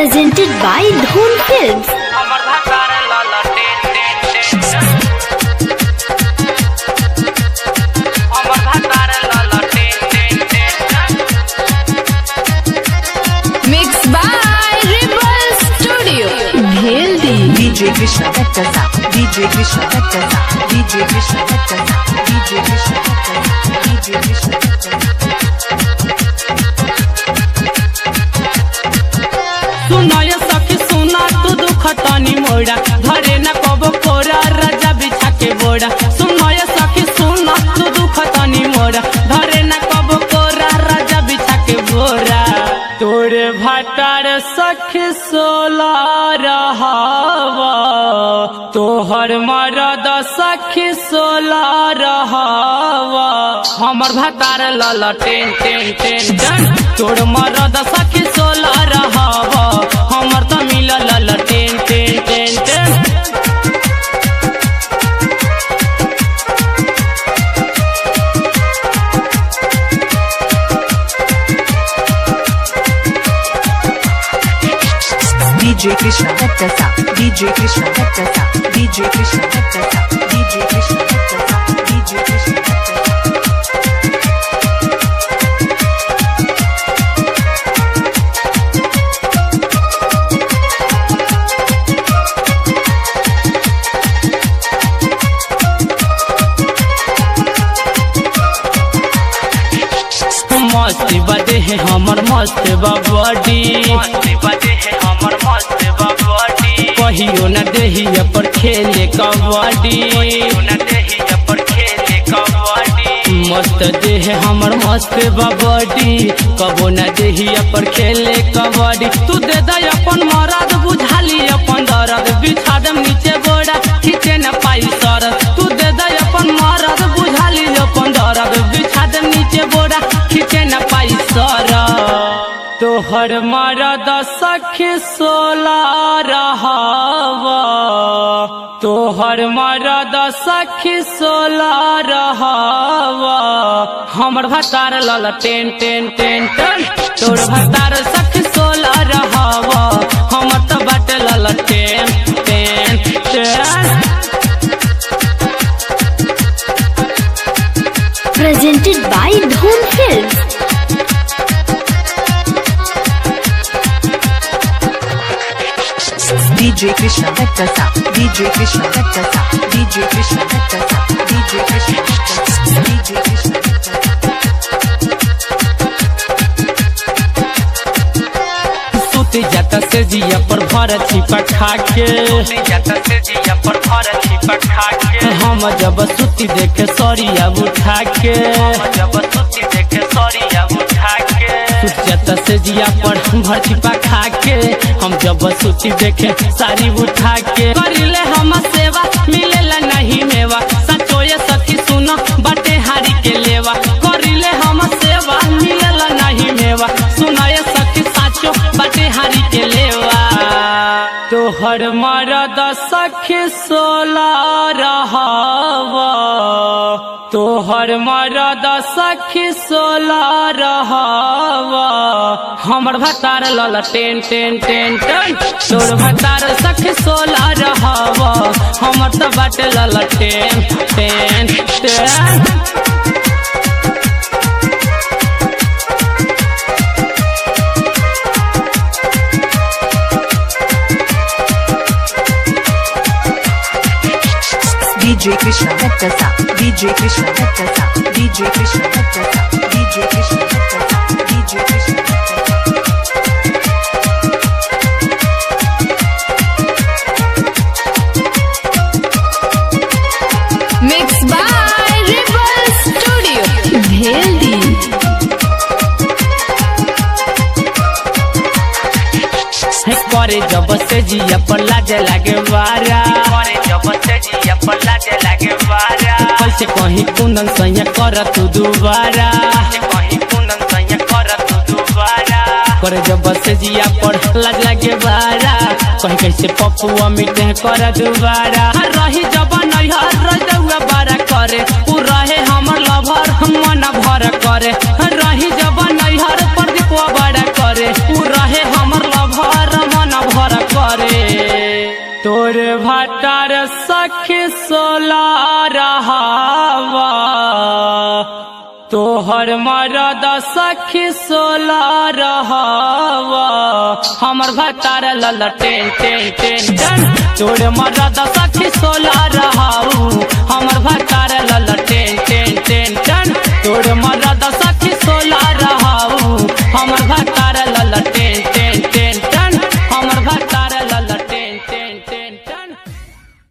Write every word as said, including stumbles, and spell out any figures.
presented by Dhoon Films. Mixed by Ripple Studio. Bheldi. D J Krishna Vettasa, D J Krishna Vettasa, D J Krishna Vettasa, D J Krishna Vettasa, D J Krishna Vettasa. सुनाया सखी सुना तू दुख तानी मोड़ा घरे न कबो कोरा राजा बिछा के बोड़ा। सुनाया सखी सुना तू दुख तानी मोड़ा घरे न कबो कोरा राजा बिछा के बोरा। तोरे भाटार सखी सोला रहावा तोहर मरद सखी सोला रहावा हमर भातार लल टेन टेन टेन टेन। तोर मरद सखी सोला रहावा हमर त मिलल लल टेन टेन टेन टेन। D J Krishna Vettasa, D J Krishna Vettasa, D J Krishna Vettasa, D J Krishna Vettasa, D J Krishna Vettasa. मस्त बदे है हमर मस्त बॉडी, मस्त बदे है हमर मस्त बॉडी। कहियो न देही पर खेले कबड्डी, न देही पर खेले कबड्डी। मस्त देह हमर मस्त बॉडी कबो न देही पर खेले कबड्डी। तू दे दे अपन मरद बुझाली अपन दर्द बिछा दम नीचे बोरा खींचे न पाई सरद। तू दे दे अपन मरद बुझाली अपन दर्द बिछा दम नीचे बोरा खींचे न पाई सरद। तोहर मरद सखी सोला रहावा तोहर मरद सखी सोला रहावा हमर भतार लल टेन टेन टेन टेन। तोर भतार सखी सोला रहावा हमर त बाटे लल टेन टेन टेन। Presented by Dhoon Films. D J Krishna Vettasa, D J Krishna Vettasa, D J Krishna Vettasa, D J Krishna Vettasa, D J Krishna Vettasa. सुती जाता से जिया पर भर छिपा खाके, जाता से जिया पर भर छिपा खाके। हम जब सुती देखे सरिया उठा के, जब सुती देखे सरिया उठा के। सुत जाता से जिया पर भर छिपा खाके हम जब सुती देखे सारी उठा के। करिले हम सेवा मिलेला नहीं मेवा सचोए सखी सुनो बटे हारी के लेवा। करिले हम सेवा मिलेला नहीं मेवा सुनाए सखी साचो बटे हारी के लेवा। तोहर मरद सखी सोला रहावा तोहर मरद सखी सोला रहावा हमर भतार लल टेन टेन टेन टेन। तोर भतार सखी सोला रहावा हमर त बाटे लल टेन टेन टेन। D J Krishna Vettasa, D J Krishna Vettasa, D J Krishna Vettasa, D J Krishna Vettasa, D J Krishna Vettasa. Mixed by Ripple Studio. Bheldi. करे जब से जिया पर लाजे लागे वारा, करे जब से जिया पर लाजे लागे वारा। कैसे कहीं कुंदन सैया कर तू दोबारा, कहीं कुंदन सैया कर तू दोबारा। करे जब से जिया पर लाज लागे वारा कहीं कैसे पपुआ मिटे कर दोबारा। रही जब नैहर रजुआ बारा करे उ रहे हमर लभर मन भर करे। रही जब नैहर पर बड़ा करे उ रहे हमर लभर भटार सखी सोला रहावा तोहर मरद सखी सोला रहावा हमर भटार लल टेन टेन टेन टेन तोर मरद सखी सोला रहाऊ हमर भटार लल टेन टेन टेन टेन